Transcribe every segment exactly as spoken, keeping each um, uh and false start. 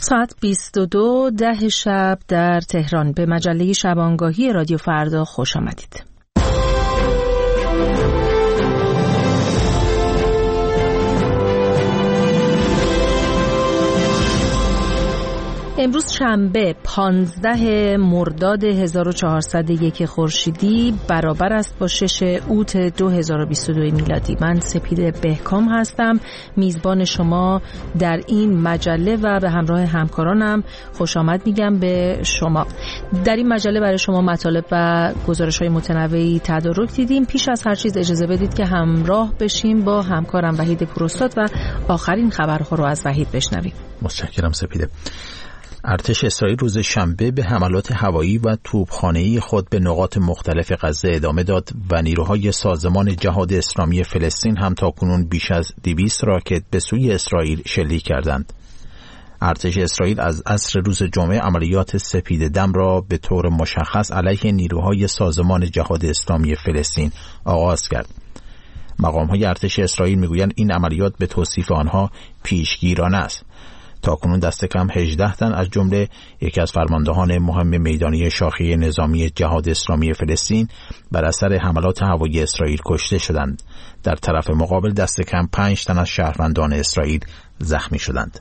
ساعت بیست و دو ده شب در تهران. به مجله شبانگاهی رادیو فردا خوش آمدید. امروز شنبه پانزده مرداد هزار و چهارصد و یک خورشیدی برابر است با شش اوت دو هزار و بیست و دو میلادی. من سپید بهکام هستم، میزبان شما در این مجله و به همراه همکارانم خوش آمد میگم به شما. در این مجله برای شما مطالب و گزارش‌های متنوعی تدارک دیدیم. پیش از هر چیز اجازه بدید که همراه بشیم با همکارم وحید پوراستاد و آخرین خبرها رو از وحید بشنویم. متشکرم سپیده. ارتش اسرائیل روز شنبه به حملات هوایی و توپخانه‌ای خود به نقاط مختلف غزه ادامه داد و نیروهای سازمان جهاد اسلامی فلسطین هم تاکنون بیش از دویست راکت به سوی اسرائیل شلیک کردند. ارتش اسرائیل از عصر روز جمعه عملیات سپید دم را به طور مشخص علیه نیروهای سازمان جهاد اسلامی فلسطین آغاز کرد. مقام‌های ارتش اسرائیل میگویند این عملیات به توصیف آنها پیشگیرانه است. تاکنون دست کم هجده تن از جمله یکی از فرماندهان مهم میدانی شاخه نظامی جهاد اسلامی فلسطین بر اثر حملات هوایی اسرائیل کشته شدند. در طرف مقابل دست کم پنج تن از شهروندان اسرائیل زخمی شدند.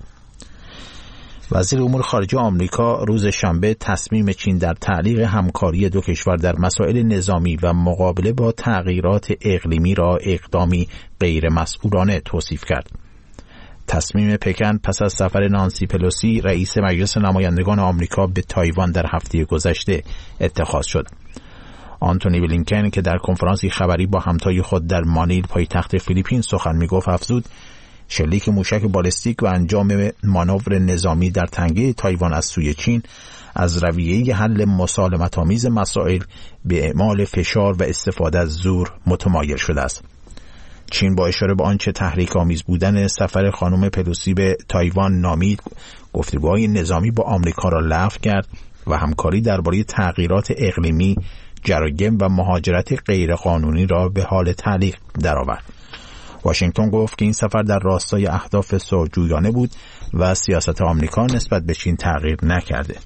وزیر امور خارجه آمریکا روز شنبه تصمیم چین در تعلیق همکاری دو کشور در مسائل نظامی و مقابله با تغییرات اقلیمی را اقدامی غیر مسئولانه توصیف کرد. تصمیم پکن پس از سفر نانسی پلوسی رئیس مجلس نمایندگان آمریکا به تایوان در هفته گذشته اتخاذ شد. آنتونی بلینکن که در کنفرانسی خبری با همتای خود در مانیل پایتخت فیلیپین سخن میگفت افزود شلیک موشک بالستیک و انجام مانور نظامی در تنگه تایوان از سوی چین از رویه حل مسالمت‌آمیز مسائل به اعمال فشار و استفاده از زور متمایل شده است. چین با اشاره به آنچه تحریک آمیز بودن سفر خانم پلوسی به تایوان نامید، گفتگوهای نظامی با آمریکا را لغو کرد و همکاری درباره تغییرات اقلیمی، جرایم و مهاجرت غیرقانونی را به حال تعلیق درآورد. واشنگتن گفت که این سفر در راستای اهداف صلح‌جویانه بود و سیاست آمریکا نسبت به چین تغییر نکرده.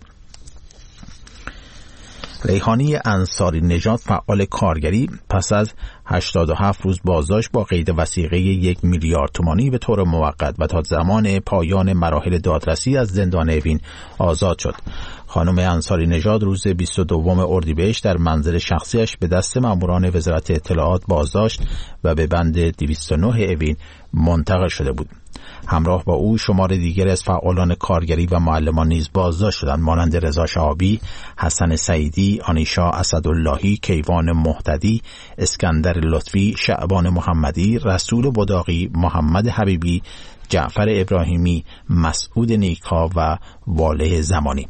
ریحانی انصاری نژاد فعال کارگری پس از هشتاد و هفت روز بازداشت با قید وثیقه یک میلیارد تومانی به طور موقت و تا زمان پایان مراحل دادرسی از زندان اوین آزاد شد. خانم انصاری نژاد روز بیست و دوم اردیبهشت در منزل شخصیش به دست ماموران وزارت اطلاعات بازداشت و به بند دویست و نه اوین منتقل شده بود. همراه با او شمار دیگر از فعالان کارگری و معلمان نیز بازداشت شدند، مانند رضا شهابی، حسن سعیدی، آنیشا اسداللهی، کیوان مهتدی، اسکندر لطفی، شعبان محمدی، رسول بداقی، محمد حبیبی، جعفر ابراهیمی، مسعود نیکا و واله زمانی.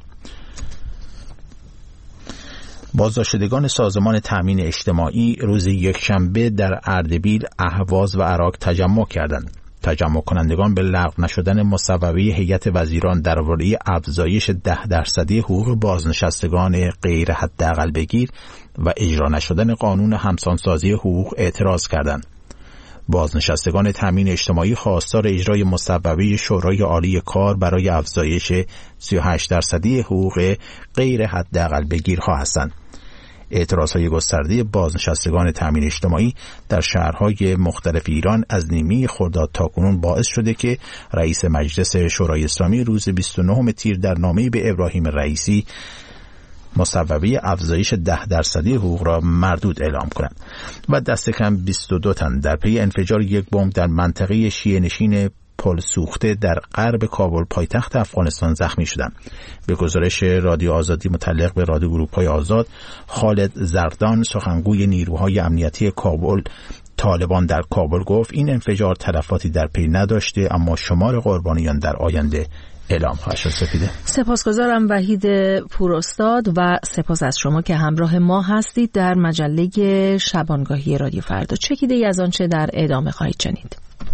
بازداشتگان سازمان تأمین اجتماعی روز یکشنبه در اردبیل، اهواز و عراق تجمع کردند. تجمع کنندگان به لغو نشدن مصوبه هیئت وزیران درباره افزایش ده درصدی حقوق بازنشستگان غیر حداقل بگیر و اجرا نشدن قانون همسانسازی حقوق اعتراض کردند. بازنشستگان تأمین اجتماعی خواستار اجرای مصوبه شورای عالی کار برای افزایش سی و هشت درصدی حقوق غیر حداقل بگیرها هستند. اعتراضهای گسترده بازنشستگان تأمین اجتماعی در شهرهای مختلف ایران از نیمه خرداد تاکنون باعث شده که رئیس مجلس شورای اسلامی روز بیست و نهم تیر در نامه‌ای به ابراهیم رئیسی مصوبه افزایش ده درصدی حقوق را مردود اعلام کنند و دست کم بیست و دو تن در پی انفجار یک بمب در منطقه شیعه نشین پل سوخته در غرب کابل پایتخت افغانستان زخمی شدند. به گزارش رادیو آزادی متعلق به رادیو گروه‌های آزاد، خالد زردان سخنگوی نیروهای امنیتی کابل طالبان در کابل گفت این انفجار تلفاتی در پی نداشته، اما شمار قربانیان در آینده اعلام خواهد شد. سپیده، سپاسگزارم وحید پوراستاد و سپاس از شما که همراه ما هستید در مجله شبانگاهی رادیو فردا. چکیده ای از آنچه در ادامه خواهید شنید.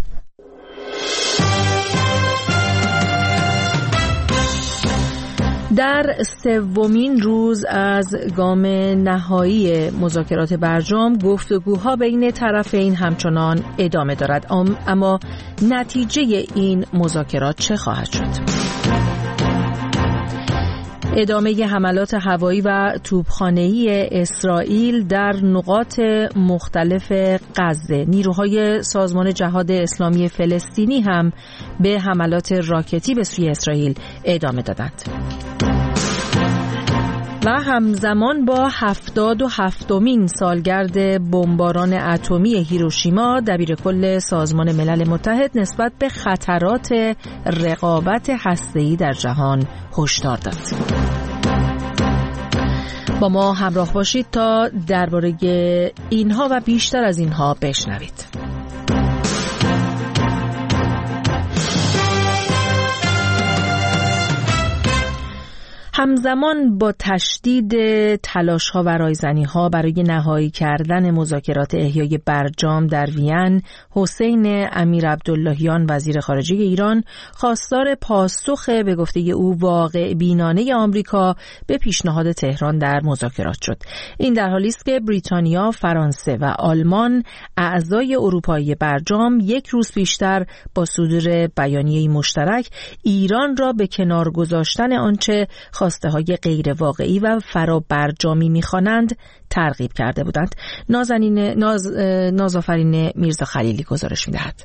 در سومین روز از گام نهایی مذاکرات برجام گفتگوها بین طرفین همچنان ادامه دارد، اما نتیجه این مذاکرات چه خواهد شد؟ ادامه حملات هوایی و توپخانه‌ای اسرائیل در نقاط مختلف غزه. نیروهای سازمان جهاد اسلامی فلسطینی هم به حملات راکتی به سوی اسرائیل ادامه دادند. و همزمان با هفتاد و هفتمین سالگرد بمباران اتمی هیروشیما، دبیرکل سازمان ملل متحد نسبت به خطرات رقابت هسته‌ای در جهان هشدار داد. با ما همراه باشید تا درباره اینها و بیشتر از اینها بشنوید. همزمان با تشدید تلاش‌ها و رایزنی‌ها برای نهایی کردن مذاکرات احیای برجام در وین، حسین امیرعبداللهیان وزیر خارجه ایران خواستار پاسخ به گفته او واقع بینانه آمریکا به پیشنهاد تهران در مذاکرات شد. این در حالی است که بریتانیا، فرانسه و آلمان اعضای اروپایی برجام یک روز پیشتر با صدور بیانیه مشترک ایران را به کنار گذاشتن آنچه خواسته های غیر واقعی و فرابرجامی می‌خوانند ترغیب کرده بودند. نازنین ناز نازآفرین میرزا خلیلی گزارش می‌دهد.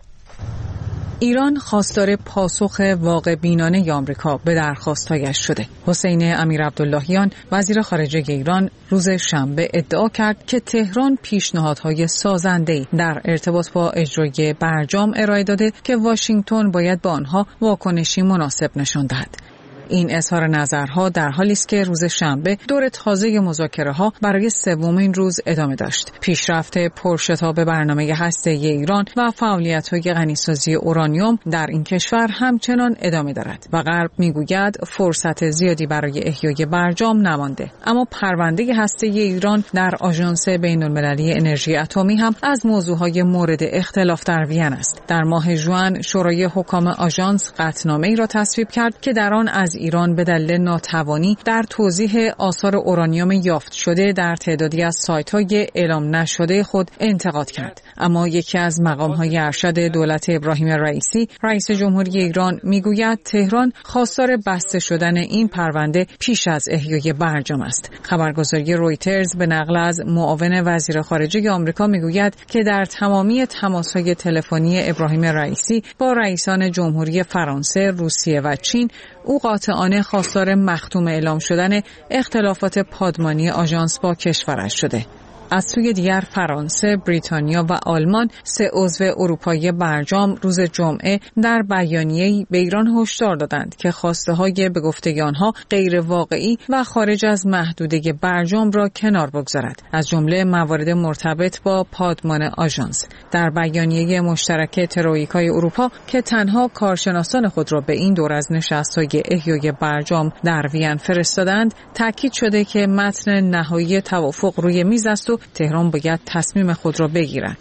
ایران خواستار پاسخ واقع بینانه آمریکا به درخواست‌هایش شده. حسین امیرعبداللهیان وزیر خارجه ایران روز شنبه ادعا کرد که تهران پیشنهادهای سازنده‌ای در ارتباط با اجرای برجام ارائه داده که واشنگتن باید به آنها واکنشی مناسب نشان دهد. این اظهار نظرها در حالی است که روز شنبه دور تازه مذاکره‌ها برای سومین روز ادامه داشت. پیشرفت پرشتاب برنامه هسته‌ای ایران و فعالیت‌های غنیسازی اورانیوم در این کشور همچنان ادامه دارد و غرب می‌گوید فرصت زیادی برای احیای برجام نمانده. اما پرونده هسته‌ای ایران در آژانس بین‌المللی انرژی اتمی هم از موضوعهای مورد اختلاف در وین است. در ماه ژوئن شورای حکام آژانس قطعنامه‌ای را تصویب کرد که در آن از ایران به دلیل ناتوانی در توضیح آثار اورانیوم یافت شده در تعدادی از سایت‌های اعلام نشده خود انتقاد کرد. اما یکی از مقام‌های ارشد دولت ابراهیم رئیسی، رئیس جمهوری ایران، میگوید تهران خواستار بسته شدن این پرونده پیش از احیای برجام است. خبرگزاری رویترز به نقل از معاون وزیر خارجه آمریکا میگوید که در تمامی تماس‌های تلفنی ابراهیم رئیسی با رئیسان جمهوری فرانسه، روسیه و چین، او قاطعانه خواستار مختوم اعلام شدن اختلافات پادمانی آژانس با کشورش شده. از سوی دیگر فرانسه، بریتانیا و آلمان، سه عضو اروپایی برجام، روز جمعه در بیانیه‌ای به ایران هشدار دادند که خواسته‌های به گفته آنها غیر واقعی و خارج از محدوده برجام را کنار بگذارد، از جمله موارد مرتبط با پادمان آژانس. در بیانیه مشترک ترویکای اروپا که تنها کارشناسان خود را به این دور از نشست‌های احیای برجام در وین فرستادند، تاکید شده که متن نهایی توافق روی میز است و تهران باید تصمیم خود را بگیرد.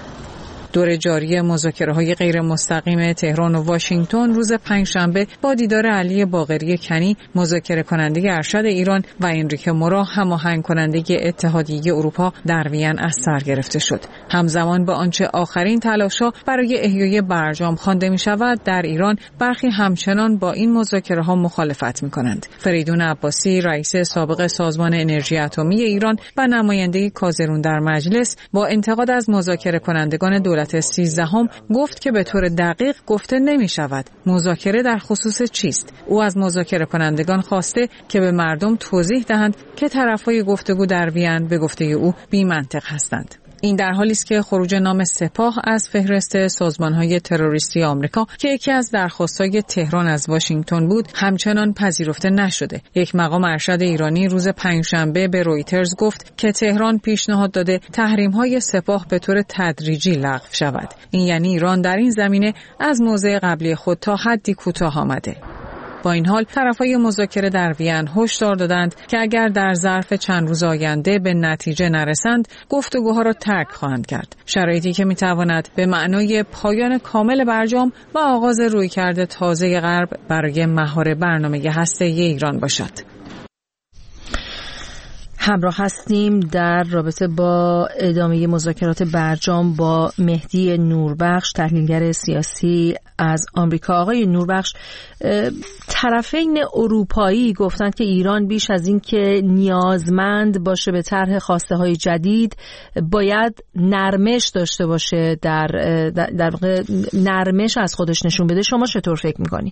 دور جاری مذاکره‌های غیر مستقیم تهران و واشنگتن روز پنجشنبه با دیدار علی باقری کنی، مذاکره کننده ارشد ایران، و انریکه مورا، هماهنگ کننده اتحادیه اروپا، در وین از سر گرفته شد. همزمان با آنچه آخرین تلاش‌ها برای احیای برجام خوانده می‌شود، در ایران برخی همچنان با این مذاکره‌ها مخالفت می‌کنند. فریدون عباسی، رئیس سابق سازمان انرژی اتمی ایران و نماینده کازرون در مجلس، با انتقاد از مذاکره کنندگان دولت سیزدهم گفت که به طور دقیق گفته نمی شود مذاکره در خصوص چیست. او از مذاکره کنندگان خواسته که به مردم توضیح دهند که طرفهای گفتگو در وین به گفته او بی منطق هستند. این در حالی است که خروج نام سپاه از فهرست سازمان‌های تروریستی آمریکا که یکی از درخواست‌های تهران از واشنگتن بود همچنان پذیرفته نشده. یک مقام ارشد ایرانی روز پنجشنبه به رویترز گفت که تهران پیشنهاد داده تحریم‌های سپاه به طور تدریجی لغو شود. این یعنی ایران در این زمینه از موضع قبلی خود تا حدی کوتاه آمده. با این حال طرفای مذاکره در وین هشدار دادند که اگر در ظرف چند روز آینده به نتیجه نرسند، گفتگوها را ترک خواهند کرد. شرایطی که میتواند به معنای پایان کامل برجام و آغاز رویکرد تازه غرب برای مهار برنامه هسته‌ای ایران باشد. همراه هستیم در رابطه با ادامه مذاکرات برجام با مهدی نوربخش، تحلیلگر سیاسی از آمریکا. آقای نوربخش، طرفین اروپایی گفتند که ایران بیش از این که نیازمند باشه به طرح خواسته های جدید، باید نرمش داشته باشه، در در واقع نرمش از خودش نشون بده. شما چطور فکر میکنید؟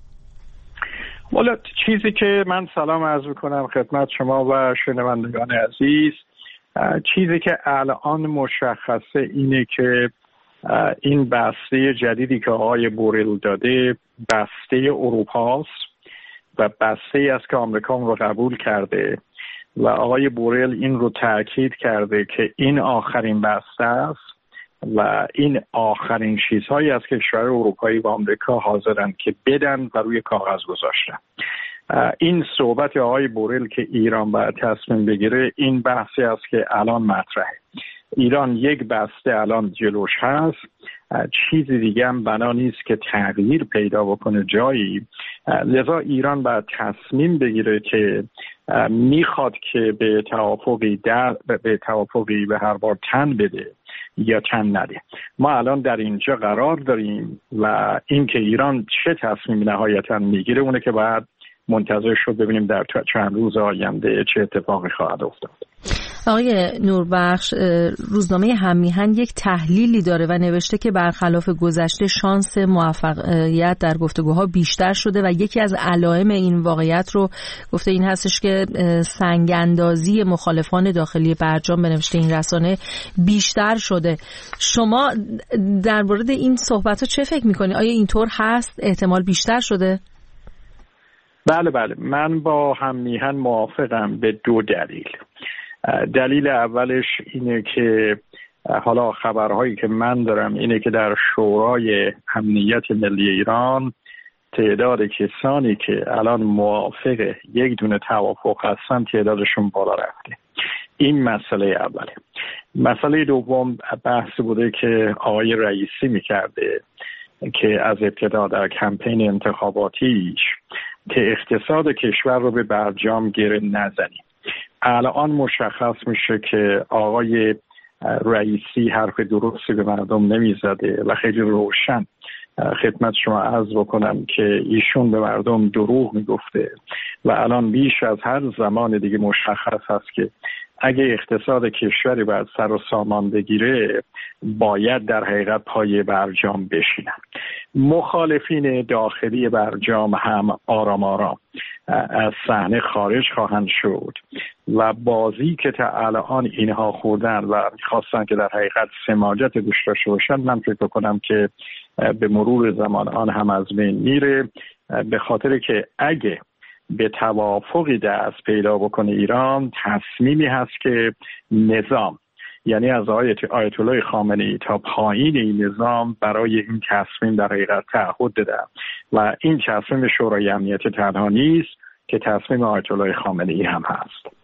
والا چیزی که من سلام عرض میکنم خدمت شما و شنوندگان عزیز، چیزی که الان مشخصه اینه که این بسته جدیدی که آقای بوریل داده بسته اروپاست و بسته است که آمریکا رو قبول کرده و آقای بوریل این رو تاکید کرده که این آخرین بسته است و این آخرین چیزهایی است که کشورهای اروپایی و آمریکا حاضرن که بدن و روی کاغذ گذاشتن. این صحبت آقای بوریل که ایران باید تصمیم بگیره، این بحثی است که الان مطرحه. ایران یک بسته الان جلوش هست، چیزی دیگه هم بنا نیست که تغییر پیدا بکنه جایی، لذا ایران باید تصمیم بگیره که میخواد که به توافقی در به توافقی به هر بار تن بده یا تن نده. ما الان در اینجا قرار داریم و این که ایران چه تصمیم نهایتا میگیره اونه که باید منتظر شد ببینیم در چند روز آینده چه اتفاقی خواهد افتاد. آقای نوربخش، روزنامه هممیهن یک تحلیلی داره و نوشته که برخلاف گذشته شانس موفقیت در گفتگوها بیشتر شده و یکی از علائم این واقعیت رو گفته این هستش که سنگ‌اندازی مخالفان داخلی برجام به نوشته این رسانه بیشتر شده. شما در مورد این صحبت‌ها چه فکر می‌کنی؟ آیا اینطور هست؟ احتمال بیشتر شده؟ بله بله، من با هممیهن موافقم به دو دلیل. دلیل اولش اینه که حالا خبرهایی که من دارم اینه که در شورای امنیت ملی ایران تعداد کسانی که الان موافق یک دونه توافق هستن تعدادشون بالا رفته. این مسئله اوله. مسئله دوم بحث بوده که آقای رئیسی میکرده که از ابتدا در کمپین انتخاباتیش که اقتصاد کشور رو به برجام گره نزنیم. الان مشخص میشه که آقای رئیسی حرف درستی به مردم نمیزده و خیلی روشن خدمت شما عرض بکنم که ایشون به مردم دروغ میگفته و الان بیش از هر زمان دیگه مشخص هست که اگه اقتصاد کشوری باید سر و سامان بگیره باید در حقیقت پای برجام بشینن. مخالفین داخلی برجام هم آرام آرام از صحنه خارج خواهند شد و بازی که تا الان اینها خوردن و می‌خواستن که در حقیقت سماجت گوش داشته باشن، من فکر کنم که به مرور زمان آن هم از بین میره، به خاطر که اگه به توافقی دست پیدا بکنه ایران، تصمیمی هست که نظام، یعنی از آیت الله خامنه‌ای تا پایین این نظام برای این تصمیم در حقیقت تعهد داده و این تصمیم شورای امنیت تنها نیست که تصمیم آیت الله خامنه‌ای هم هست.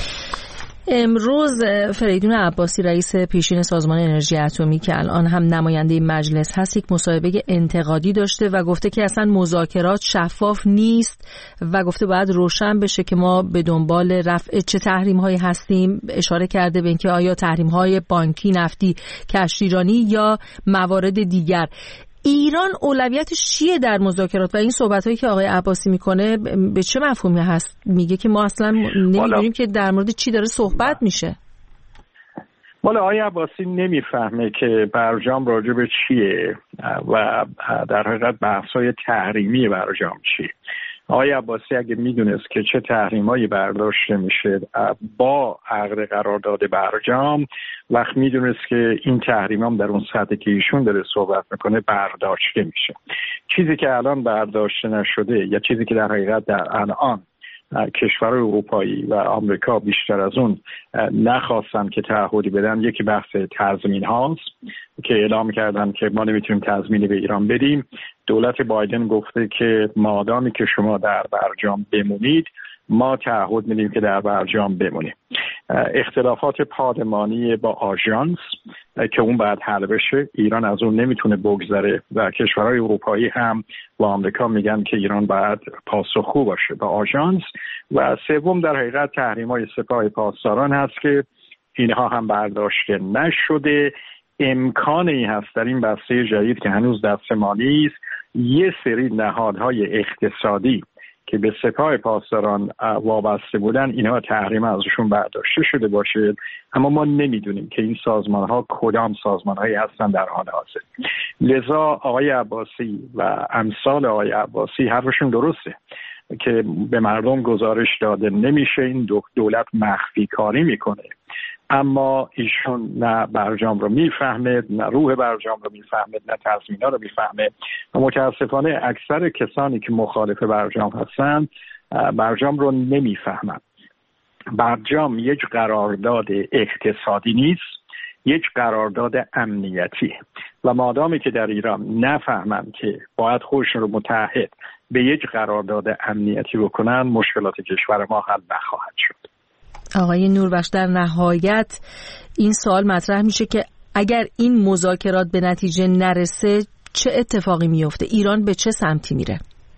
امروز فریدون عباسی رئیس پیشین سازمان انرژی اتمی که الان هم نماینده مجلس هست یک مصاحبه انتقادی داشته و گفته که اصلا مذاکرات شفاف نیست و گفته باید روشن بشه که ما به دنبال رفع چه تحریم هایی هستیم. اشاره کرده به اینکه آیا تحریم های بانکی، نفتی، کشتیرانی یا موارد دیگر. ایران اولویتش چیه در مذاکرات و این صحبت‌هایی که آقای عباسی میکنه به چه مفهومی هست؟ میگه که ما اصلا نمیدونیم که در مورد چی داره صحبت میشه. والا آقای عباسی نمیفهمه که برجام راجع به چیه و در حقیقت بحث‌های تحریمی برجام چیه. آقای عباسی اگه میدونست که چه تحریمایی برداشته میشه با عقد قرارداد برجام، وقت میدونست که این تحریمام در اون سطحی که ایشون داره صحبت میکنه برداشته میشه. چیزی که الان برداشته نشده یا چیزی که در حقیقت در الان کشورهای اروپایی و آمریکا بیشتر از اون نخواستن که تعهدی بدن، یکی بحث تضمین هاست که اعلام کردن که ما نمیتونیم تضمینی به ایران بدیم. دولت بایدن گفته که مادامی که شما در برجام بمونید ما تعهد میدیم که در برجام بمونیم. اختلافات پادمانی با آژانس که اون باید حل بشه، ایران از اون نمیتونه بگذره و کشورهای اروپایی هم و آمریکا میگن که ایران باید پاسخگو باشه با آژانس. و سوم در حقیقت تحریم‌های سپاه پاسداران هست که اینها هم برداشته نشده. امکان این هست در این بسته جدید که هنوز دست ما نیست یه سری نهادهای اقتصادی که به سپاه پاسداران وابسته بودن اینها تحریم ازشون برداشته شده باشه، اما ما نمیدونیم که این سازمان ها کدام سازمان هایی هستن در حال حاضر. لذا آقای عباسی و امثال آقای عباسی حرفشون درسته که به مردم گزارش داده نمیشه، این دولت مخفی کاری میکنه، اما ایشون نه برجام رو میفهمه، نه روح برجام رو میفهمه، نه تضمینات رو میفهمه و متاسفانه اکثر کسانی که مخالف برجام هستن برجام رو نمیفهمن. برجام یک قرارداد اقتصادی نیست، یک قرارداد امنیتی و مادامی که در ایران نفهمن که باید خودشون رو متحد به یک قرارداد امنیتی بکنن، مشکلات کشور ما حل نخواهد شد. آقای نوربخش، در نهایت این سوال مطرح میشه که اگر این مذاکرات به نتیجه نرسه چه اتفاقی میفته؟ ایران به چه سمتی میره؟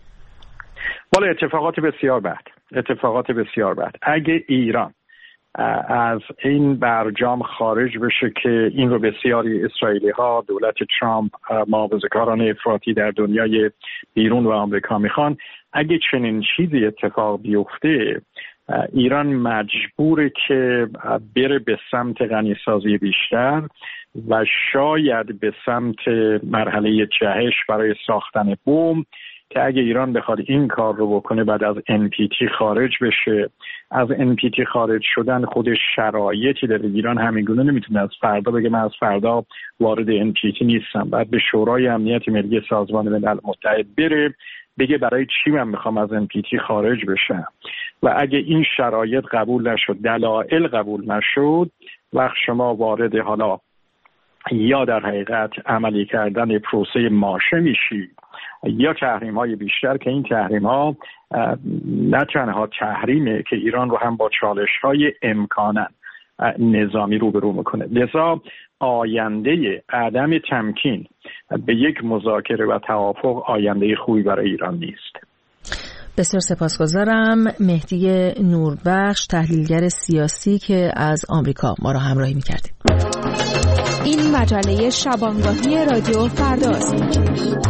والا اتفاقات بسیار بد، اتفاقات بسیار بد. اگه ایران از این برجام خارج بشه که این رو بسیاری اسرائیلی ها، دولت ترامپ، محافظه‌کاران افراطی در دنیای بیرون و آمریکا میخوان، اگه چنین چیزی اتفاق بیفته ایران مجبوره که بره به سمت غنیسازی بیشتر و شاید به سمت مرحله جهش برای ساختن بمب، که اگه ایران بخواد این کار رو بکنه بعد از ان پی تی خارج بشه. از ان پی تی خارج شدن خودش شرایطی داره. ایران همینگونه نمیتونه از فردا بگه من از فردا وارد ان پی تی نیستم، بعد به شورای امنیت ملی سازمان ملل متحد بره بگه برای چی من میخوام از ان پی تی خارج بشم. و اگه این شرایط قبول نشد، دلایل قبول نشد، وقت شما وارد حالا یا در حقیقت عملی کردن پروسه ماشه میشی یا تحریم های بیشتر، که این تحریم ها نه تنها تحریمه که ایران رو هم با چالش های امکاناً نظامی روبرو میکنه. لذا آینده عدم تمکین به یک مذاکره و توافق آینده خوبی برای ایران نیست. بسیار سپاسگزارم. مهدی نوربخش، تحلیلگر سیاسی که از آمریکا ما را همراهی میکردیم. این مجله شبانگاهی رادیو فرداست.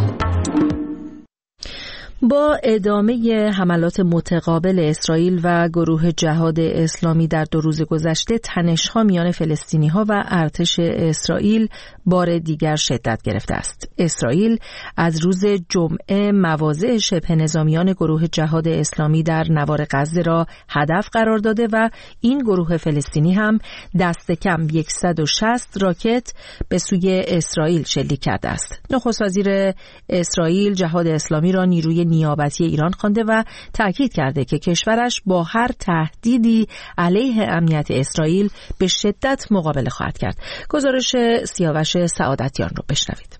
با ادامه حملات متقابل اسرائیل و گروه جهاد اسلامی در دو روز گذشته، تنش‌ها میان فلسطینی‌ها و ارتش اسرائیل بار دیگر شدت گرفته است. اسرائیل از روز جمعه مواضع شبه نظامیان گروه جهاد اسلامی در نوار غزه را هدف قرار داده و این گروه فلسطینی هم دست کم صد و شصت راکت به سوی اسرائیل شلیک کرده است. نخست وزیر اسرائیل جهاد اسلامی را نیروی نیابتی ایران خوانده و تاکید کرده که کشورش با هر تهدیدی علیه امنیت اسرائیل به شدت مقابله خواهد کرد. گزارش سیاوش سعادتیان رو بشنوید.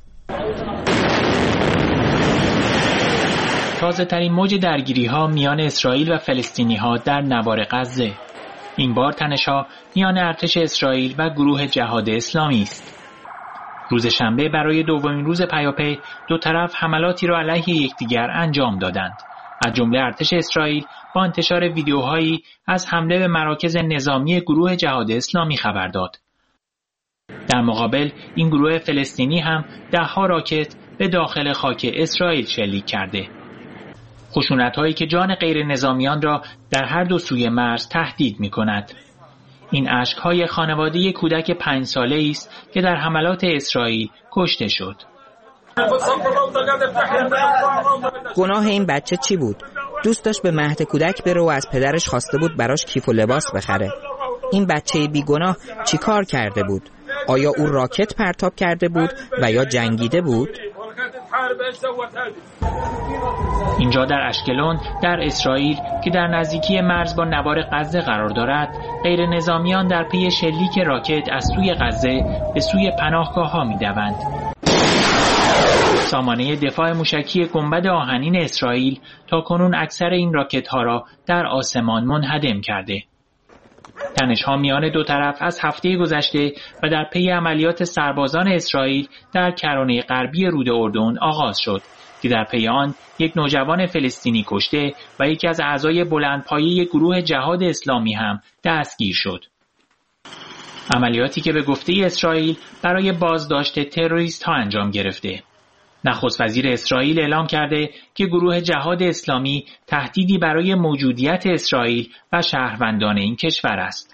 تازه ترین موج درگیری ها میان اسرائیل و فلسطینی ها در نوار غزه. این بار تنش ها میان ارتش اسرائیل و گروه جهاد اسلامی است. روز شنبه برای دومین روز پیاپی دو طرف حملاتی را علیه یکدیگر انجام دادند. از جمله ارتش اسرائیل با انتشار ویدیوهایی از حمله به مراکز نظامی گروه جهاد اسلامی خبر داد. در مقابل این گروه فلسطینی هم ده‌ها راکت به داخل خاک اسرائیل شلیک کرده. خشونت‌هایی که جان غیر نظامیان را در هر دو سوی مرز تهدید می‌کند. این اشک‌های خانواده یک کودک پنج ساله‌ای است که در حملات اسرائیل کشته شد. گناه این بچه چی بود؟ دوست داشت به مهد کودک بره و از پدرش خواسته بود براش کیف و لباس بخره. این بچه بیگناه چی کار کرده بود؟ آیا او راکت پرتاب کرده بود و یا جنگیده بود؟ اینجا در اشکلون در اسرائیل که در نزدیکی مرز با نوار غزه قرار دارد، غیر نظامیان در پی شلیک راکت از سوی غزه به سوی پناهگاه‌ها می‌دوند. سامانه دفاع موشکی گنبد آهنین اسرائیل تا کنون اکثر این راکت‌ها را در آسمان منهدم کرده. تنش‌ها میان دو طرف از هفته گذشته و در پی عملیات سربازان اسرائیل در کرانه غربی رود اردن آغاز شد که در پی آن یک نوجوان فلسطینی کشته و یکی از اعضای بلندپایه گروه جهاد اسلامی هم دستگیر شد. عملیاتی که به گفته اسرائیل برای بازداشت تروریست ها انجام گرفته. نخست وزیر اسرائیل اعلام کرده که گروه جهاد اسلامی تهدیدی برای موجودیت اسرائیل و شهروندان این کشور است.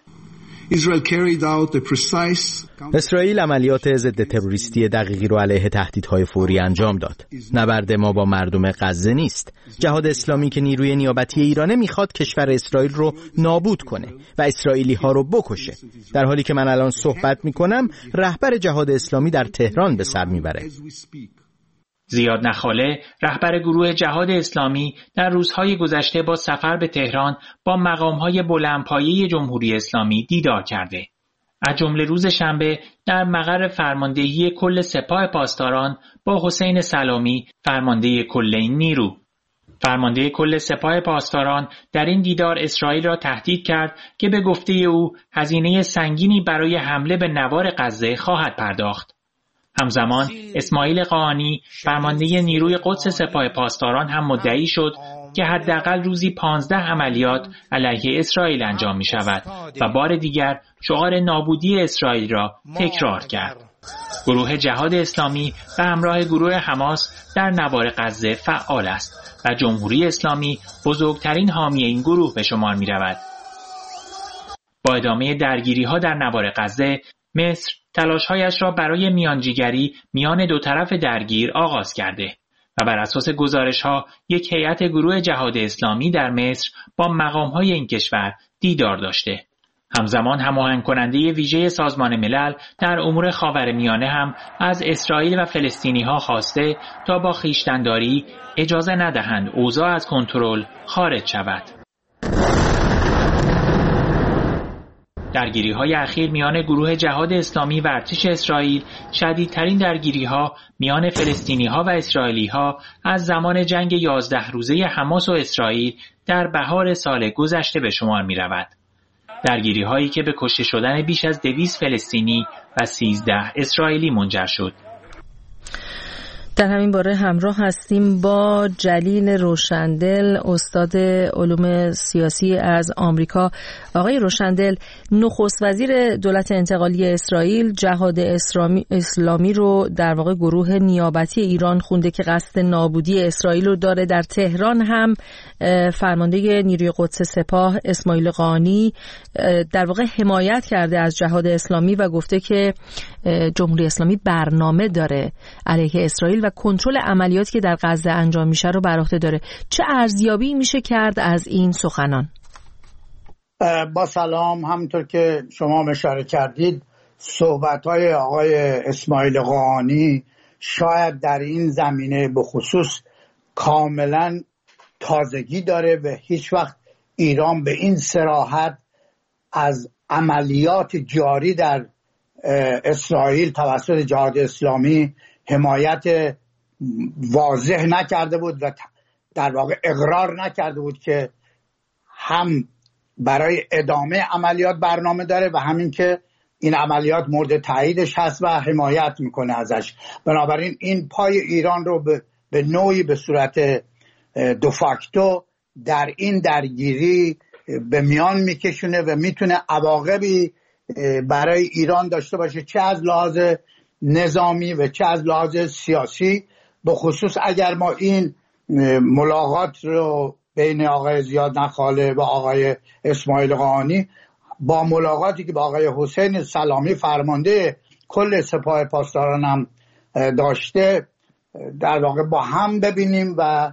اسرائیل عملیات ضد تروریستی دقیقی رو علیه تهدیدهای فوری انجام داد. نبرد ما با مردم غزه نیست. جهاد اسلامی که نیروی نیابتی ایرانه میخواد کشور اسرائیل رو نابود کنه و اسرائیلی ها رو بکشه. در حالی که من الان صحبت میکنم رهبر جهاد اسلامی در تهران به سر میبره. زیاد نخاله رهبر گروه جهاد اسلامی در روزهای گذشته با سفر به تهران با مقامهای بلندپایه جمهوری اسلامی دیدار کرده. از جمله روز شنبه در مقر فرماندهی کل سپاه پاسداران با حسین سلامی فرمانده کل این نیرو. فرمانده کل سپاه پاسداران در این دیدار اسرائیل را تهدید کرد که به گفته او هزینه سنگینی برای حمله به نوار غزه خواهد پرداخت. همزمان اسماعیل قاآنی فرمانده نیروی قدس سپاه پاسداران هم مدعی شد که حداقل روزی پانزده عملیات علیه اسرائیل انجام می شود و بار دیگر شعار نابودی اسرائیل را تکرار کرد. گروه جهاد اسلامی به همراه گروه حماس در نوار غزه فعال است و جمهوری اسلامی بزرگترین حامی این گروه به شمار می رود. با ادامه درگیری ها در نوار غزه، مصر تلاش‌هایش را برای میانجیگری میان دو طرف درگیر آغاز کرده و بر اساس گزارش‌ها یک هیئت گروه جهاد اسلامی در مصر با مقام‌های این کشور دیدار داشته. همزمان هماهنگ کننده ویژه سازمان ملل در امور خاورمیانه هم از اسرائیل و فلسطینی‌ها خواسته تا با خویشتن‌داری اجازه ندهند اوضاع از کنترل خارج شود. درگیری‌های اخیر میان گروه جهاد اسلامی و ارتش اسرائیل شدیدترین درگیری‌ها میان فلسطینی‌ها و اسرائیلی‌ها از زمان جنگ یازده روزه حماس و اسرائیل در بهار سال گذشته به شمار می‌رود. درگیری‌هایی که به کشته شدن بیش از دویست فلسطینی و سیزده اسرائیلی منجر شد. در همین باره همراه هستیم با جلیل روشندل، استاد علوم سیاسی از آمریکا. آقای روشندل، نخست وزیر دولت انتقالی اسرائیل جهاد اسلامی, اسلامی رو در واقع گروه نیابتی ایران خونده که قصد نابودی اسرائیل رو داره. در تهران هم فرمانده نیروی قدس سپاه اسماعیل قاآنی در واقع حمایت کرده از جهاد اسلامی و گفته که جمهوری اسلامی برنامه داره علیه اسرائیل و کنترل عملیاتی که در غزه انجام میشه رو بر عهده داره. چه ارزیابی میشه کرد از این سخنان؟ با سلام، همونطور که شما اشاره کردید صحبت‌های آقای اسماعیل قاآنی شاید در این زمینه به خصوص کاملا تازگی داره و هیچ وقت ایران به این صراحت از عملیات جاری در اسرائیل توسط جهاد اسلامی حمایت واضح نکرده بود و در واقع اقرار نکرده بود که هم برای ادامه عملیات برنامه داره و همین که این عملیات مورد تاییدش هست و حمایت میکنه ازش. بنابراین این پای ایران رو به, به نوعی به صورت دو فاکتو در این درگیری به میان میکشونه و میتونه عواقبی برای ایران داشته باشه، چه از لحاظ نظامی و چه از لحاظ سیاسی. به خصوص اگر ما این ملاقات رو بین آقای زیاد نخاله و آقای اسماعیل قاآنی با ملاقاتی که با آقای حسین سلامی فرمانده کل سپاه پاسداران هم داشته در واقع با هم ببینیم و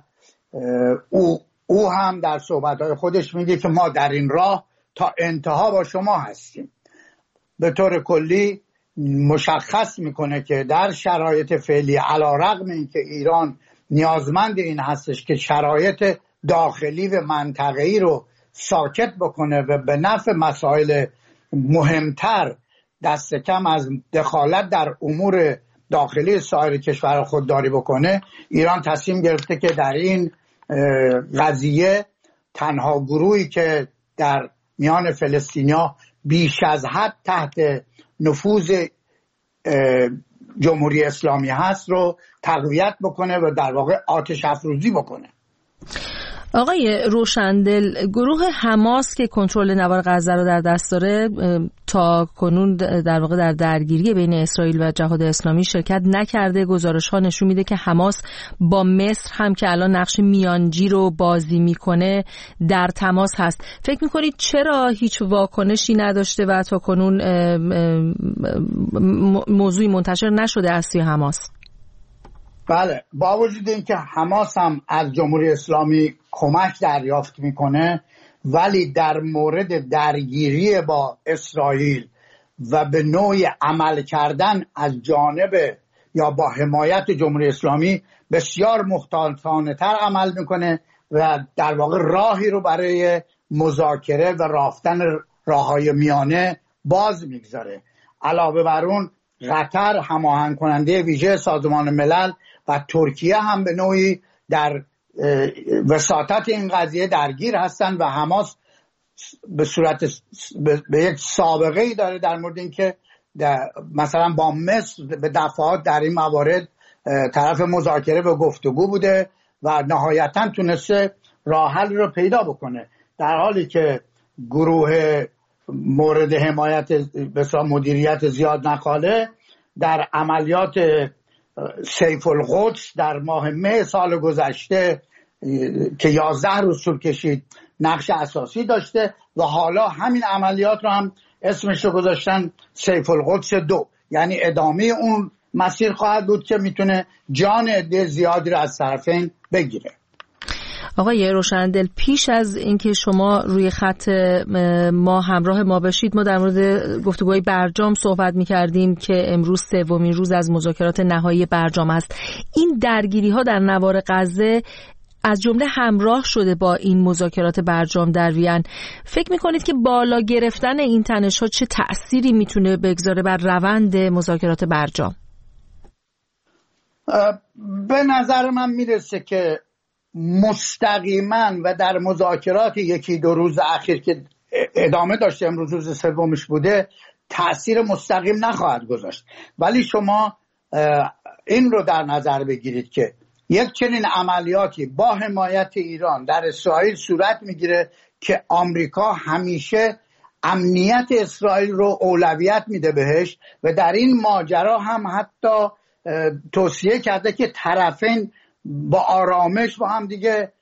او او هم در صحبت‌های خودش میگه که ما در این راه تا انتها با شما هستیم. به طور کلی مشخص میکنه که در شرایط فعلی علیرغم اینکه ایران نیازمند این هستش که شرایط داخلی و منطقه‌ای رو ساکت بکنه و به نفع مسائل مهمتر دست کم از دخالت در امور داخلی سایر کشور خودداری بکنه، ایران تصمیم گرفته که در این قضیه تنها گروهی که در میان فلسطینیا بیش از حد تحت نفوذ جمهوری اسلامی هست رو تقویت بکنه و در واقع آتش افروزی بکنه. آقای روشندل، گروه حماس که کنترل نوار غزه رو در دست داره تا کنون در واقع در درگیری بین اسرائیل و جهاد اسلامی شرکت نکرده. گزارش‌ها نشون میده که حماس با مصر هم که الان نقش میانجی رو بازی میکنه در تماس هست. فکر میکنید چرا هیچ واکنشی نداشته و تا کنون موضوعی منتشر نشده از سوی حماس؟ بله، با وجود اینکه حماس هم از جمهوری اسلامی کمک دریافت میکنه، ولی در مورد درگیری با اسرائیل و به نوعی عمل کردن از جانب یا با حمایت جمهوری اسلامی بسیار محتاطانه تر عمل میکنه و در واقع راهی رو برای مذاکره و رفتن راههای میانه باز میگذاره. علاوه بر اون قطر هماهنگ کننده ویژه سازمان ملل و ترکیه هم به نوعی در وساطت این قضیه درگیر هستن و حماس به صورت به یک سابقه ای داره در مورد اینکه مثلا با مصر به دفعات در این موارد طرف مذاکره و گفتگو بوده و نهایتا تونسته راه حل رو پیدا بکنه، در حالی که گروه مورد حمایت بسیار مدیریت زیاد نخاله در عملیات سیف القدس در ماه مه سال گذشته که یازده روز طول کشید نقش اساسی داشته و حالا همین عملیات رو هم اسمش رو گذاشتن سیف القدس دو، یعنی ادامه اون مسیر خواهد بود که میتونه جان عده زیادی رو از طرفین بگیره. آقای روشندل، پیش از اینکه شما روی خط ما همراه ما بشید ما در مورد گفتگوهای برجام صحبت می‌کردیم که امروز سومین روز از مذاکرات نهایی برجام است. این درگیری ها در نوار غزه از جمله همراه شده با این مذاکرات برجام در وین. فکر می‌کنید که بالا گرفتن این تنش‌ها چه تأثیری میتونه بگذاره بر روند مذاکرات برجام؟ به نظر من میرسه که مستقیما و در مذاکرات یکی دو روز اخیر که ادامه داشته، امروز روز سومش بوده، تأثیر مستقیم نخواهد گذاشت. ولی شما این رو در نظر بگیرید که یک چنین عملیاتی با حمایت ایران در اسرائیل صورت میگیره که آمریکا همیشه امنیت اسرائیل رو اولویت میده بهش و در این ماجرا هم حتی توصیه کرده که طرفین با آرامش با هم دیگه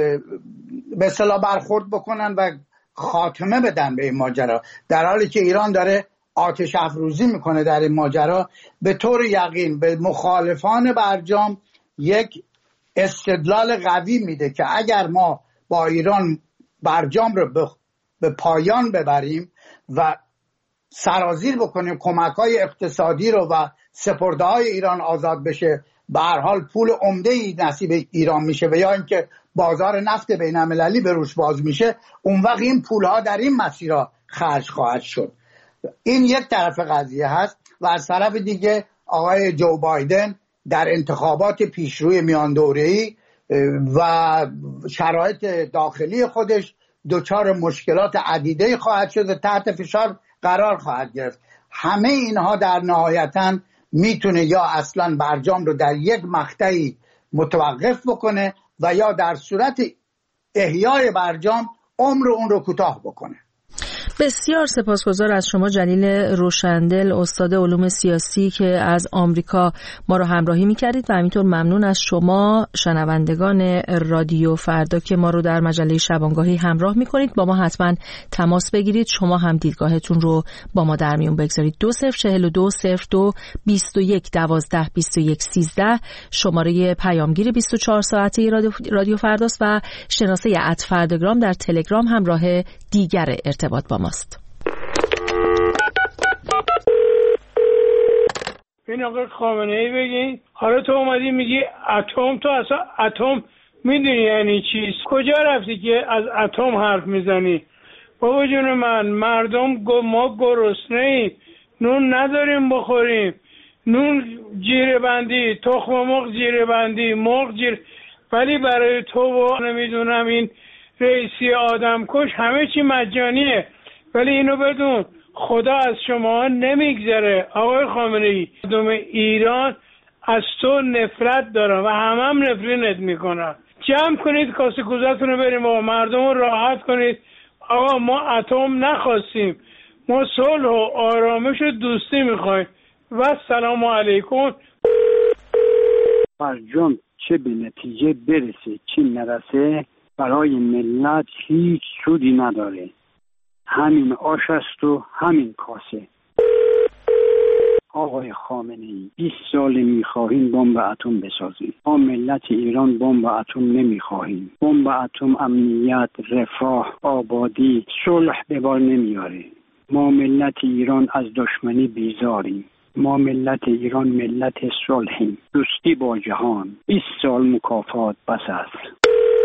به اصطلاح برخورد بکنن و خاتمه بدن به این ماجرا، در حالی که ایران داره آتش افروزی میکنه در این ماجرا. به طور یقین به مخالفان برجام یک استدلال قوی میده که اگر ما با ایران برجام رو به پایان ببریم و سرازیر بکنیم کمک‌های اقتصادی رو و سپرده‌های ایران آزاد بشه، به هر حال پول عمده‌ای نصیب ایران میشه و یا اینکه بازار نفت بین‌المللی به روش باز میشه، اون وقت این پولها در این مسیرها خرج خواهد شد. این یک طرف قضیه هست و از طرف دیگه آقای جو بایدن در انتخابات پیشروی میان دوره‌ای و شرایط داخلی خودش دچار مشکلات عدیده خواهد شد و تحت فشار قرار خواهد گرفت. همه اینها در نهایتاً میتونه یا اصلا برجام رو در یک مقطعی متوقف بکنه و یا در صورت احیای برجام عمر اون رو کوتاه بکنه. بسیار سپاسگزار از شما جلیل روشندل، استاد علوم سیاسی که از آمریکا ما رو همراهی می‌کردید و همینطور ممنون از شما شنوندگان رادیو فردا که ما رو در مجله شبانگاهی همراه می‌کنید. با ما حتما تماس بگیرید، شما هم دیدگاهتون رو با ما در میون بگذارید. دو صفر چهل و دو صفر دو بیست و یک دوازده بیست و یک سیزده شماره پیامگیر بیست و چهار ساعته رادیو, رادیو فرداست و شناسه ات فرداگرام در تلگرام هم راه دیگر ارتباط با ماست. این آقای خامنه ای بگین، حالا تو اومدی میگی اتم، تو اصلا اتم میدونی یعنی چیست؟ کجا رفتی که از اتم حرف میزنی؟ بابا جون من، مردم ما گرسنه ایم، نون نداریم بخوریم، نون جیره بندی، تخم مرغ جیره بندی، مرغ جیره، ولی برای تو و نمیدونم این رئیسی آدمکش همه چی مجانیه، ولی اینو بدون خدا از شما نمیگذره. آقای خامنه‌ای، مردم ایران از تو نفرت دارن و همه هم نفرینت میکنن. جمع کنید کاسه کوزتون رو بریم و مردم رو راحت کنید. آقا ما اتم نخواستیم، ما صلح و آرامش و دوستی میخوایم و سلام علیکم. فرجام چه به نتیجه برسه چی نرسه برای ملت هیچ سودی نداره. همین آش است و همین کاسه. آقای خامنه‌ای، بیست سال میخواهیم بمب اتم بسازیم. ما ملت ایران بمب اتم نمیخواهیم. بمب اتم امنیت، رفاه، آبادی، صلح به بار نمیاره. ما ملت ایران از دشمنی بیزاریم. ما ملت ایران ملت صلحیم. دوستی با جهان. بیست سال مکافات بس است.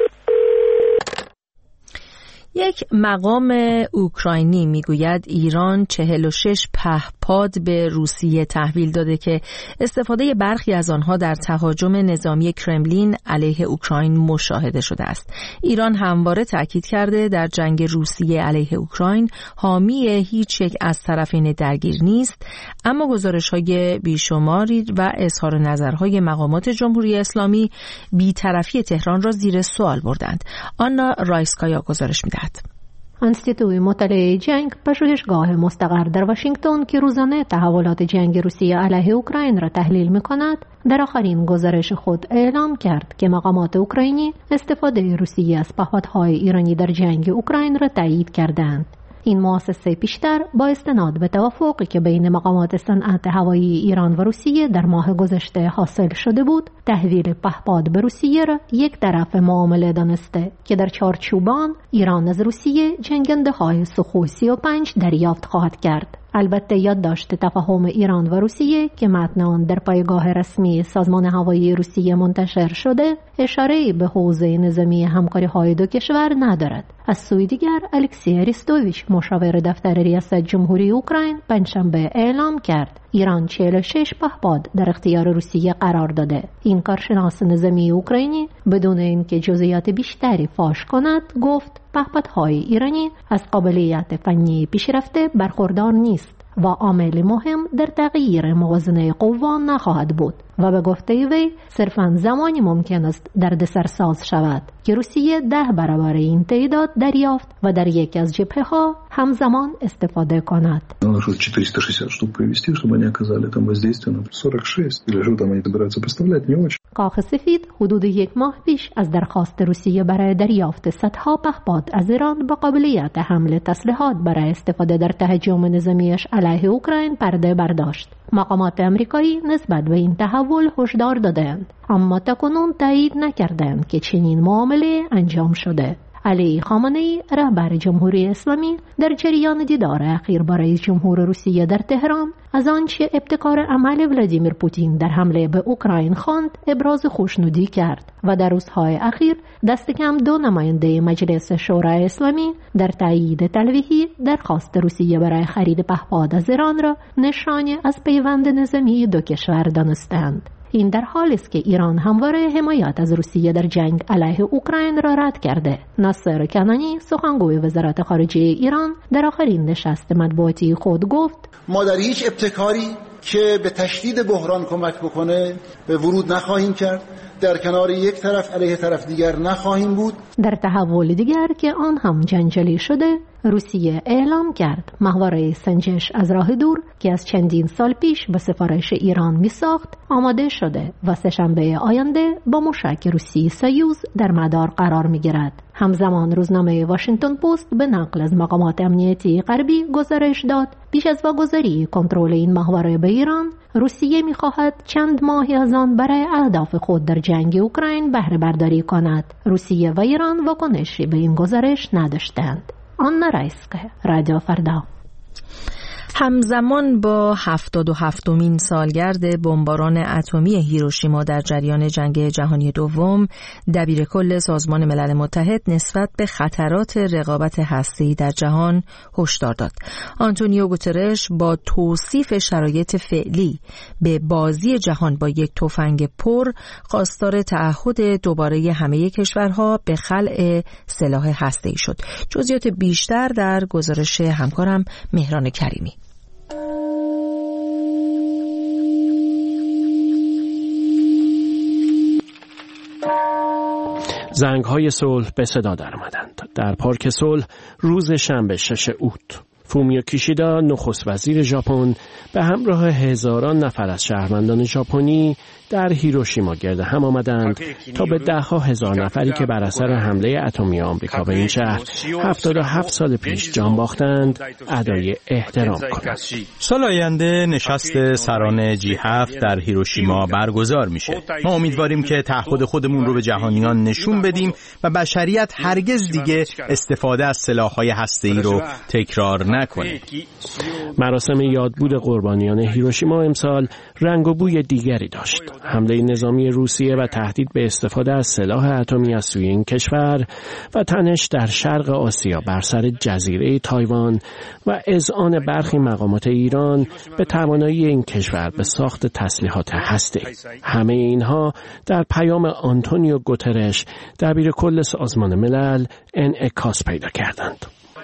یک مقام اوکراینی میگوید ایران چهل و شش پهپاد به روسیه تحویل داده که استفاده برخی از آنها در تهاجم نظامی کرملین علیه اوکراین مشاهده شده است. ایران همواره تاکید کرده در جنگ روسیه علیه اوکراین حامی هیچ یک از طرفین درگیر نیست، اما گزارش‌های بیشماری و اظهار نظرهای مقامات جمهوری اسلامی بی‌طرفی تهران را زیر سوال بردند. آنا رایسکایا گزارش می‌دهد. انستیتوی مطالعه جنگ پژوهشگاه مستقر در واشنگتن که روزانه تحولات جنگ روسیه علیه اوکراین را تحلیل می‌کند، در آخرین گزارش خود اعلام کرد که مقامات اوکراینی استفاده روسیه از پهپادهای ایرانی در جنگ اوکراین را تایید کردند. این مؤسسه پیشتر با استناد به توافقی که بین مقامات صنعت هوایی ایران و روسیه در ماه گذشته حاصل شده بود، تحویل پهپاد به روسیه را یک طرف معامله دانسته که در چارچوب آن ایران از روسیه جنگنده‌های سوخوی سی و پنج دریافت خواهد کرد. البته یادداشت تفاهم ایران و روسیه که متن آن در پایگاه رسمی سازمان هوایی روسیه منتشر شده، اشاره‌ای به حوزه نظامی همکاری‌های دو کشور ندارد. از سوی دیگر، الکسی اریستوویچ مشاور دفتر ریاست جمهوری اوکراین پنجشنبه اعلام کرد ایران چهل و شش پهپاد در اختیار روسیه قرار داده. این کارشناس نظامی اوکراینی بدون اینکه جزئیات بیشتری فاش کند گفت پهپادهای ایرانی از قابلیت فنی پیشرفته برخوردار نیست و عامل مهم در تغییر موازنه قوا نخواهد بود و به گفته وی صرفاً زمانی ممکن است دردسرساز شود که روسیه ده برابر این تعداد دریافت و در یکی از جبهه‌ها همزمان استفاده کند. چهارصد و شصت штук привести, чтобы они оказали там воздействие на сорок шесть или что там они собираются поставлять, не очень. کاخ سفید حدود یک ماه پیش از درخواست روسیه برای دریافت صدها پهپاد از ایران با قابلیت حمل تسلیحات برای استفاده در تهاجم نظامیش علیه اوکراین پرده برداشت. مقامات آمریکایی نسبت به این تحول هشدار دادند، اما تاکنون تایید نکردند که چنین معامله انجام شده. علی خامنه‌ای رهبر جمهوری اسلامی در جریان دیدار اخیر با رئیس جمهور روسیه در تهران از آنچه ابتکار عمل ولادیمیر پوتین در حمله به اوکراین خواند ابراز خوشنودی کرد و در روزهای اخیر دست کم دو نماینده مجلس شورای اسلامی در تایید تلویحی درخواست روسیه برای خرید پهپاد از ایران را نشانه از پیوند نظامی دو کشور دانستند. این در حالی است که ایران همواره حمایت از روسیه در جنگ علیه اوکراین را رد کرده. ناصر کنانی سخنگوی وزارت خارجه ایران در آخرین نشست مطبوعاتی خود گفت ما در هیچ ابتکاری که به تشدید بحران کمک بکنه به ورود نخواهیم کرد، در کنار یک طرف علیه طرف دیگر نخواهیم بود. در تحول دیگر که آن هم جنجالی شده، روسیه اعلام کرد محوره سنجش از راه دور که از چندین سال پیش به سفارش ایران می ساخت آماده شده و سه‌شنبه آینده با موشک روسی سایوز در مدار قرار می گیرد. همزمان روزنامه واشنگتن پست به نقل از مقامات امنیتی غربی گزارش داد پیش از واگذاری کنترل این محوره به ایران، روسیه می خواهد چند ماهی از آن برای اهداف خود در جنگ اوکراین بهره برداری کند. روسیه و ایران واکنشی به این گزارش نداشتند. آنا رایسکایا، رادیو فردا. همزمان با هفتاد و هفتمین سالگرد بمباران اتمی هیروشیما در جریان جنگ جهانی دوم، دبیرکل سازمان ملل متحد نسبت به خطرات رقابت هسته‌ای در جهان هشدار داد. آنتونیو گوترش با توصیف شرایط فعلی به بازی جهان با یک تفنگ پر، خواستار تعهد دوباره همه کشورها به خلع سلاح هسته‌ای شد. جزئیات بیشتر در گزارش همکارم مهران کریمی. زنگ‌های صلح به صدا درآمدند. در پارک صلح روز شنبه شش اوت، فومیو کیشیدا نخست وزیر ژاپن به همراه هزاران نفر از شهروندان ژاپنی در هیروشیما گرد هم آمدند تا به ده ها هزار نفری که بر اثر حمله اتمی آمریکا به این شهر هفتاد و هفت سال پیش جان باختند ادای احترام کنند. سال آینده نشست سران جی هفت در هیروشیما برگزار میشه. ما امیدواریم که تعهد خودمون رو به جهانیان نشون بدیم و بشریت هرگز دیگه استفاده از سلاح‌های هسته‌ای رو تکرار نکنه. مراسم یادبود قربانیان هیروشیما امسال رنگ و بوی دیگری داشت. حمله نظامی روسیه و تهدید به استفاده از سلاح اتمی از سوی این کشور و تنش در شرق آسیا بر سر جزیره تایوان و اذعان برخی مقامات ایران به توانایی این کشور به ساخت تسلیحات هسته‌ای. همه اینها در پیام آنتونیو گوترش دبیرکل سازمان ملل انعکاس پیدا کردند.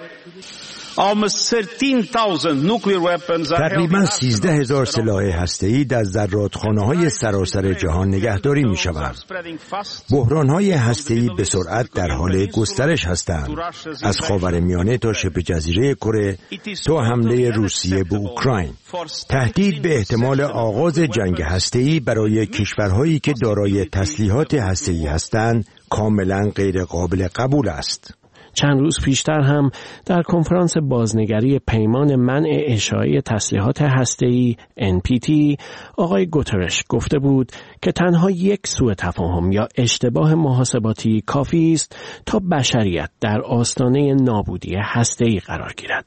تقریباً سیزده هزار سلاح هسته‌ای در ذراتخانه‌های سراسر جهان نگهداری می‌شوند. بحران‌های هسته‌ای به سرعت در حال گسترش هستند، از خاورمیانه تا شبه جزیره کره تا حمله روسیه به اوکراین. تهدید به احتمال آغاز جنگ هسته‌ای برای کشورهایی که دارای تسلیحات هسته‌ای هستند کاملاً غیر قابل قبول است. چند روز پیشتر هم در کنفرانس بازنگری پیمان منع اشاعه تسلیحات هسته‌ای ان پی تی آقای گوترش گفته بود که تنها یک سوء تفاهم یا اشتباه محاسباتی کافی است تا بشریت در آستانه نابودی هسته‌ای قرار گیرد.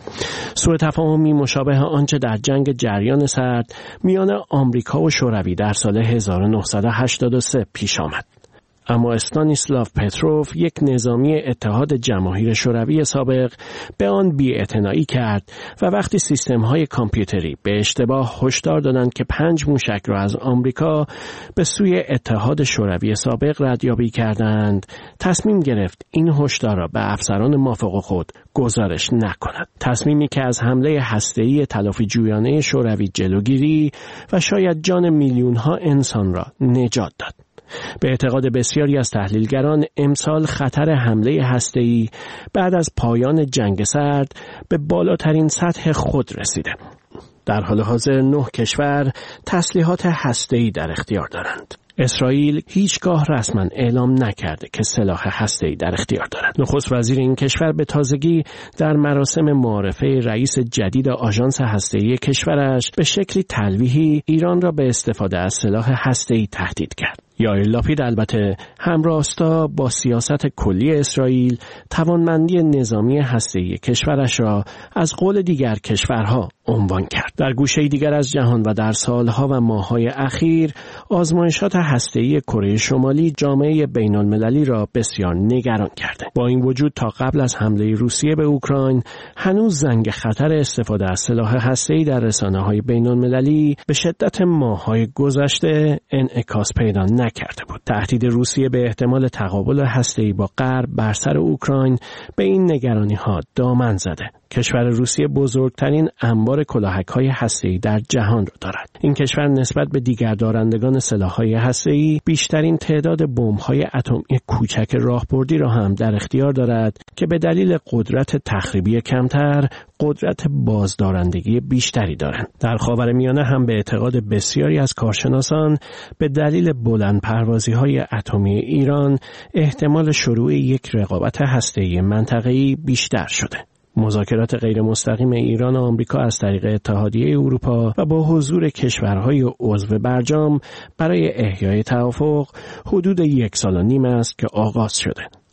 سوء تفاهمی مشابه آنچه در جنگ جریان سرد میان آمریکا و شوروی در سال هزار و نهصد و هشتاد و سه پیش آمد. اما استانیسلاو پتروف، یک نظامی اتحاد جماهیر شوروی سابق، به آن بی‌اعتنایی کرد و وقتی سیستم‌های کامپیوتری به اشتباه هشدار دادند که پنج موشک را از آمریکا به سوی اتحاد شوروی سابق ردیابی کردند، تصمیم گرفت این هشدار را به افسران مافوق خود گزارش نکند. تصمیمی که از حمله هسته‌ای تلافی جویانه شوروی جلوگیری و شاید جان میلیون‌ها انسان را نجات داد. به اعتقاد بسیاری از تحلیلگران امسال خطر حمله هسته‌ای بعد از پایان جنگ سرد به بالاترین سطح خود رسیده. در حال حاضر نه کشور تسلیحات هسته‌ای در اختیار دارند. اسرائیل هیچگاه رسما اعلام نکرده که سلاح هسته‌ای در اختیار دارد. نخست وزیر این کشور به تازگی در مراسم معارفه رئیس جدید آژانس هسته‌ای کشورش به شکلی تلویحی ایران را به استفاده از سلاح هسته‌ای تهدید کرد. یائیر لاپید البته همراستا با سیاست کلی اسرائیل توانمندی نظامی هسته‌ای کشورش را از قول دیگر کشورها عنوان کرد. در گوشه دیگر از جهان و در سالها و ماه‌های اخیر آزمایشات هسته‌ای کره شمالی جامعه بین‌المللی را بسیار نگران کرده. با این وجود تا قبل از حمله روسیه به اوکراین هنوز زنگ خطر استفاده از سلاح هسته‌ای در رسانه‌های بین‌المللی به شدت ماه‌های گذشته انعکاس پیدا نکرده بود. تهدید روسیه به احتمال تقابل هسته‌ای با غرب بر سر اوکراین به این نگرانی‌ها دامن زده. کشور روسیه بزرگترین انبار کلاهک‌های هسته‌ای در جهان را دارد. این کشور نسبت به دیگر دارندگان سلاح‌های هسته‌ای بیشترین تعداد بمب‌های اتمی کوچک راهبردی را هم در اختیار دارد که به دلیل قدرت تخریبی کمتر قدرت بازدارندگی بیشتری دارند. در خاورمیانه هم به اعتقاد بسیاری از کارشناسان به دلیل بلند پروازی‌های اتمی ایران احتمال شروع یک رقابت هسته‌ای منطقه‌ای بیشتر شده. مذاکرات غیر مستقیم ایران و آمریکا از طریق اتحادیه اروپا و با حضور کشورهای عضو برجام برای احیای توافق حدود یک سال و نیم است که آغاز شده.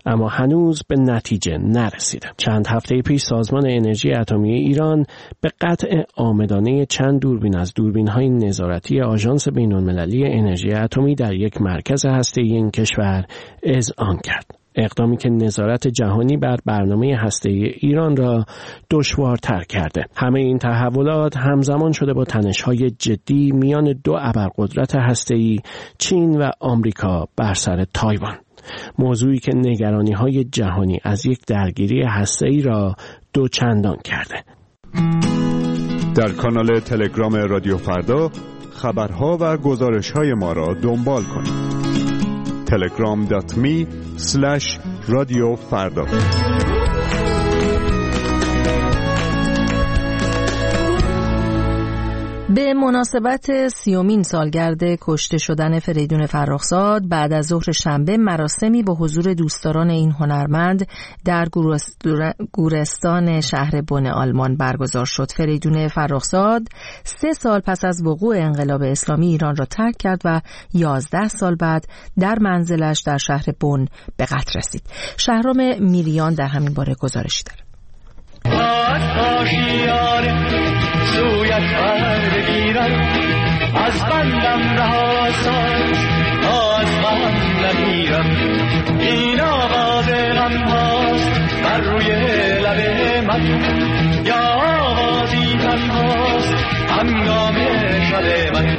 اما هنوز به نتیجه نرسیده. چند هفته پیش سازمان انرژی اتمی ایران به قطع عامدانه چند دوربین از دوربین‌های نظارتی آژانس بین‌المللی انرژی اتمی در یک مرکز هسته‌ای این کشور اذعان کرد. اقدامی که نظارت جهانی بر برنامه هسته‌ای ایران را دشوارتر کرده. همه این تحولات همزمان شده با تنش‌های جدی میان دو ابرقدرت هسته‌ای، چین و آمریکا بر سر تایوان. موضوعی که نگرانی‌های جهانی از یک درگیری هسته‌ای را دوچندان کرده. در کانال تلگرام رادیو فردا خبرها و گزارش‌های ما را دنبال کنید. تلگرام دات می اسلش رادیو فردا. به مناسبت سیومین سالگرد کشته شدن فریدون فرخزاد بعد از ظهر شنبه مراسمی به حضور دوستداران این هنرمند در گورستان شهر بن آلمان برگزار شد. فریدون فرخزاد سه سال پس از وقوع انقلاب اسلامی ایران را ترک کرد و یازده سال بعد در منزلش در شهر بن به قتل رسید. شهرام میریان در همین باره گزارشی دارد. سویت بر بگیرم از بندم رها ساز از غم نمیرم این آواز غم هاست بر روی لب من یا آوازی تنهاست هنگام شب من.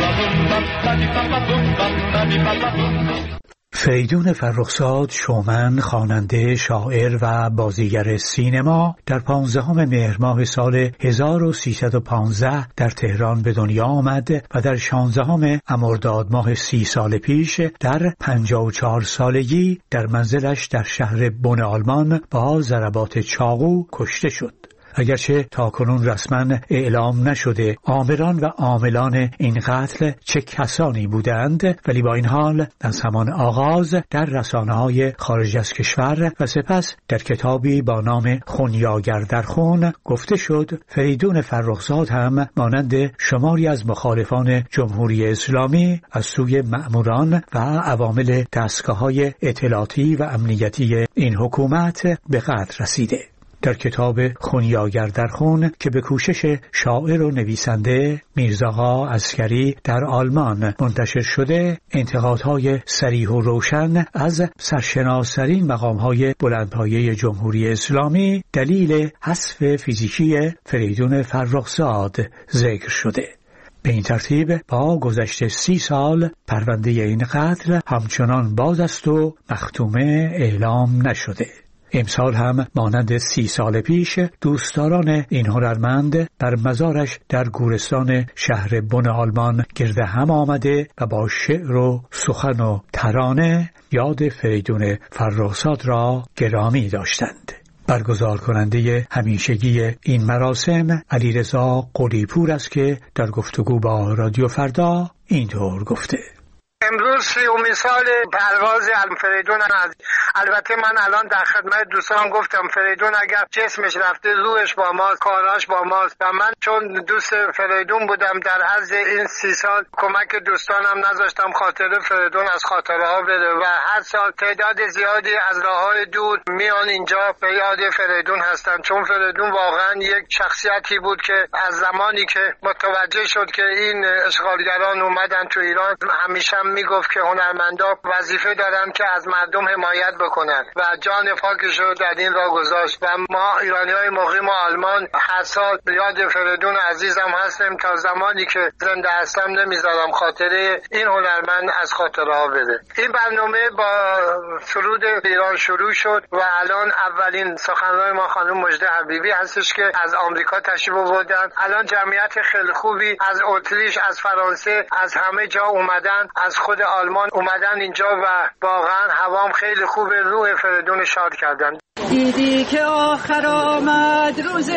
فریدون فرخزاد شومن، خواننده، شاعر و بازیگر سینما در پانزدهم مهر ماه سال هزار و سیصد و پانزده در تهران به دنیا آمد و در شانزدهم مرداد ماه سی سال پیش در پنجاه و چهار سالگی در منزلش در شهر بن آلمان با ضربات چاقو کشته شد. اگرچه تاکنون رسما اعلام نشده آمران و عاملان این قتل چه کسانی بودند، ولی با این حال از همان آغاز در رسانه‌های خارج از کشور و سپس در کتابی با نام خونیاگر در خون گفته شد فریدون فرخزاد هم مانند شماری از مخالفان جمهوری اسلامی از سوی مأموران و عوامل دستگاه‌های اطلاعاتی و امنیتی این حکومت به قتل رسیده. در کتاب خونیاگر در خون که به کوشش شاعر و نویسنده میرزاغا عسکری در آلمان منتشر شده، انتقادهای صریح و روشن از سرشناس‌ترین مقام‌های بلندپایه جمهوری اسلامی دلیل حذف فیزیکی فریدون فرخزاد ذکر شده. به این ترتیب با گذشت سی سال پرونده این قتل همچنان باز است و مختومه اعلام نشده. امسال هم مانند سی سال پیش دوستداران این هنرمند بر مزارش در گورستان شهر بن آلمان گرد هم آمده و با شعر و سخن و ترانه یاد فریدون فرخزاد را گرامی داشتند. برگزار کننده همیشگی این مراسم علیرضا قلی‌پور است که در گفتگو با رادیو فردا اینطور گفته: امروز سیومین سال پرواز فریدون از البته من الان در خدمت دوستان گفتم فریدون اگر جسمش رفته روحش با ماست، کاراش با ماست و من چون دوست فریدون بودم در عرض این سی سال کمک دوستانم نذاشتم خاطر فریدون از خاطره ها بره و هر سال تعداد زیادی از راههای دور میان اینجا به یاد فریدون هستن، چون فریدون واقعا یک شخصیتی بود که از زمانی که متوجه شد که این اشغالگران اومدن تو ایران همیشه میگفت که هنرمندا وظیفه دارن که از مردم حمایت بکنن و جان پاکش رو در این راه گذاشت و ما ایرانی‌های مقیم آلمان هر سال یاد فریدون عزیزم هستیم. تا زمانی که زنده هستم نمیذارم خاطره این هنرمند از خاطره ها بره. این برنامه با سرود ایران شروع شد و الان اولین سخنران ما خانم مژده حبیبی هستش که از آمریکا تشریف آوردن. الان جمعیت خیلی خوبی از اتریش، از فرانسه، از همه جا اومدن، از خود آلمان اومدن اینجا و واقعا هوام خیلی خوبه. روح فریدون شاد کردن. دیدی که آخر آمد روز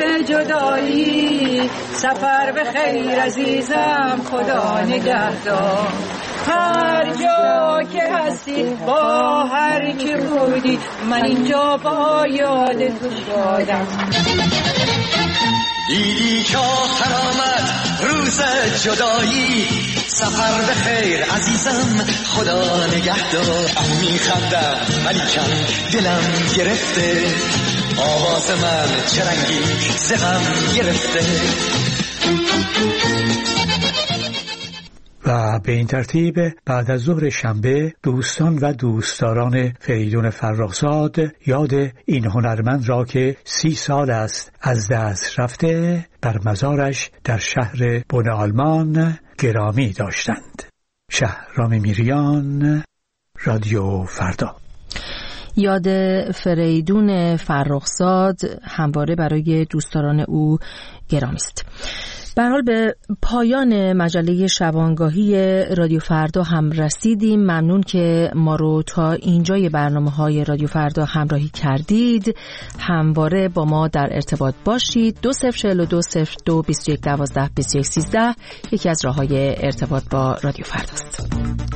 جدایی، سفر به خیر عزیزم خدا نگهدار. هر جا که هستی با هر که بودی من اینجا با یاد تو شادم. دیدی که آخر آمد روز جدایی، سفر به خیر عزیزم، خدا نگهدار. میخندم ولیکن دلم گرفته، آواز من چه رنگی ز غم گرفته. و به این ترتیب بعد از ظهر شنبه دوستان و دوستداران فریدون فرخزاد یاد این هنرمند را که سی سال است از دست رفته بر مزارش در شهر بن آلمان گرامی داشتند. شهرام میریان، رادیو فردا. یاد فریدون فرخزاد همواره برای دوستداران او گرامی است. به هر حال به پایان مجله شبانگاهی رادیو فردا هم رسیدیم. ممنون که ما رو تا اینجای برنامه‌های رادیو فردا همراهی کردید. همواره با ما در ارتباط باشید. دو صفر چهل و دو صفر دو بیست و یک دوازده بیست و یک سیزده یکی از راه‌های ارتباط با رادیو فرداست.